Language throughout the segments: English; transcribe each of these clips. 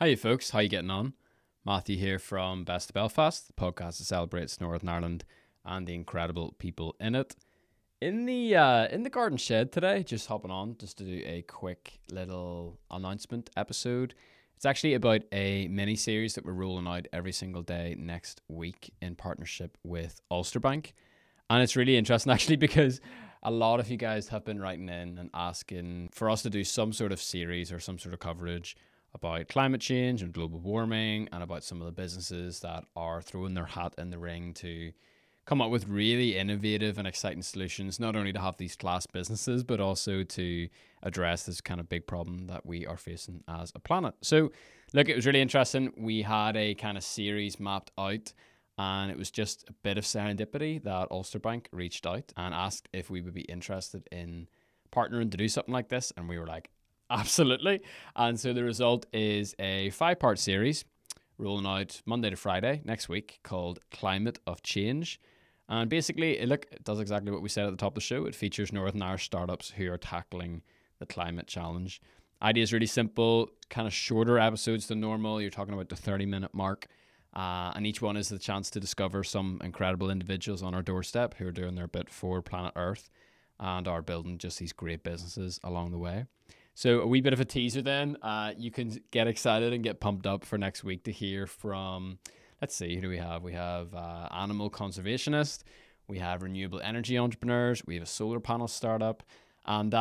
Hi folks, how you getting on? Matthew here from Best of Belfast, the podcast that celebrates Northern Ireland and the incredible people in it. In the garden shed today, just hopping on just to do a quick little announcement episode. It's actually about a mini series that we're rolling out every single day next week in partnership with Ulster Bank. And it's really interesting actually because a lot of you guys have been writing in and asking for us to do some sort of series or some sort of coverage about climate change and global warming and about some of the businesses that are throwing their hat in the ring to come up with really innovative and exciting solutions, not only to have these class businesses, but also to address this kind of big problem that we are facing as a planet. So, look, it was really interesting. We had a kind of series mapped out, and it was just a bit of serendipity that Ulster Bank reached out and asked if we would be interested in partnering to do something like this. And we were like, absolutely. And so the result is a 5-part series rolling out Monday to Friday next week called Climate of Change. And basically, it does exactly what we said at the top of the show. It features Northern Irish startups who are tackling the climate challenge. Idea is really simple, kind of shorter episodes than normal. You're talking about the 30-minute mark. And each one is the chance to discover some incredible individuals on our doorstep who are doing their bit for planet Earth and are building just these great businesses along the way. So a wee bit of a teaser then. You can get excited and get pumped up for next week to hear from, let's see, who do we have? We have animal conservationists. We have renewable energy entrepreneurs. We have a solar panel startup. And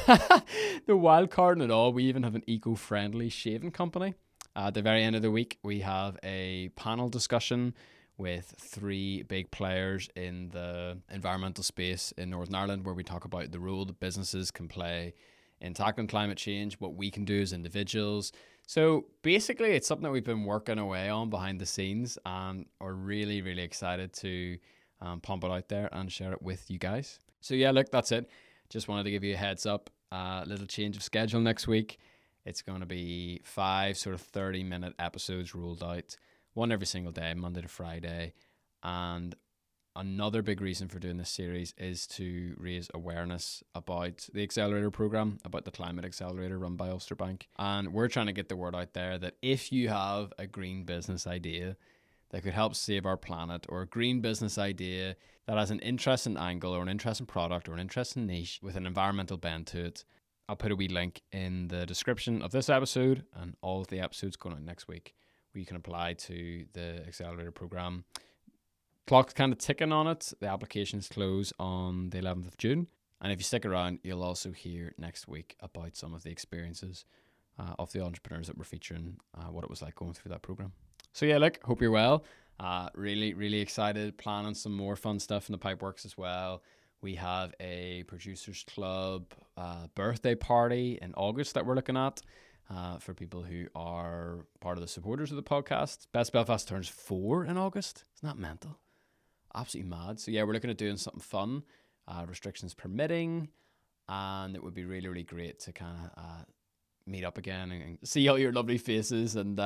the wild card in it all, we even have an eco-friendly shaving company. At the very end of the week, we have a panel discussion with 3 big players in the environmental space in Northern Ireland, where we talk about the role that businesses can play in tackling climate change, what we can do as individuals. So basically, it's something that we've been working away on behind the scenes and are really, really excited to pump it out there and share it with you guys. So yeah, look, that's it. Just wanted to give you a heads up. Little change of schedule next week. It's going to be 5 sort of 30-minute episodes rolled out, one every single day, Monday to Friday. And another big reason for doing this series is to raise awareness about the Accelerator program, about the Climate Accelerator run by Ulster Bank. And we're trying to get the word out there that if you have a green business idea that could help save our planet, or a green business idea that has an interesting angle or an interesting product or an interesting niche with an environmental bend to it, I'll put a wee link in the description of this episode and all of the episodes going out next week where you can apply to the Accelerator program. Clock's kind of ticking on it. The applications close on the 11th of June. And if you stick around, you'll also hear next week about some of the experiences of the entrepreneurs that we're featuring, what it was like going through that program. So yeah, look, hope you're well. Really, really excited. Planning some more fun stuff in the pipeworks as well. We have a Producers Club birthday party in August that we're looking at for people who are part of the supporters of the podcast. Best Belfast turns 4 in August. Isn't that mental? Absolutely mad. So yeah, we're looking at doing something fun, restrictions permitting, and it would be really, really great to kind of meet up again and see all your lovely faces and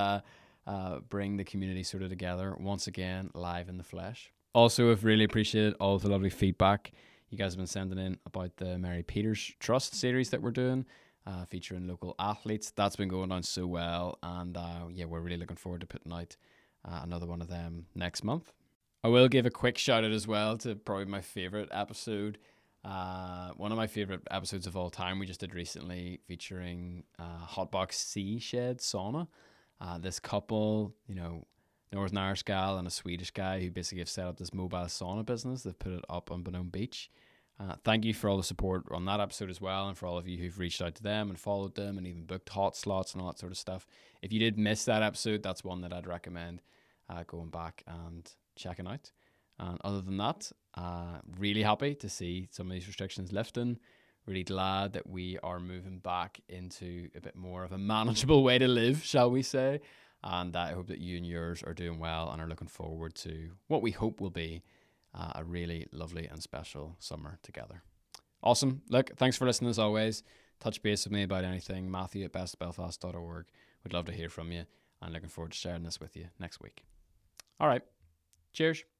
bring the community sort of together once again live in the flesh. Also, I've really appreciated all the lovely feedback you guys have been sending in about the Mary Peters Trust series that we're doing, featuring local athletes. That's been going on so well, and yeah, we're really looking forward to putting out another one of them next month. I will give a quick shout out as well to probably my favorite episode. One of my favorite episodes of all time we just did recently, featuring Hotbox Sea Shed Sauna. This couple, Northern Irish gal and a Swedish guy who basically have set up this mobile sauna business. They've put it up on Benone Beach. Thank you for all the support on that episode as well, and for all of you who've reached out to them and followed them and even booked hot slots and all that sort of stuff. If you did miss that episode, that's one that I'd recommend going back and checking out. And other than that, really happy to see some of these restrictions lifting. Really glad that we are moving back into a bit more of a manageable way to live, shall we say. And I hope that you and yours are doing well and are looking forward to what we hope will be a really lovely and special summer together. Awesome. Look, thanks for listening as always. Touch base with me about anything. Matthew@bestbelfast.org. Would love to hear from you, and looking forward to sharing this with you next week. All right. Cheers.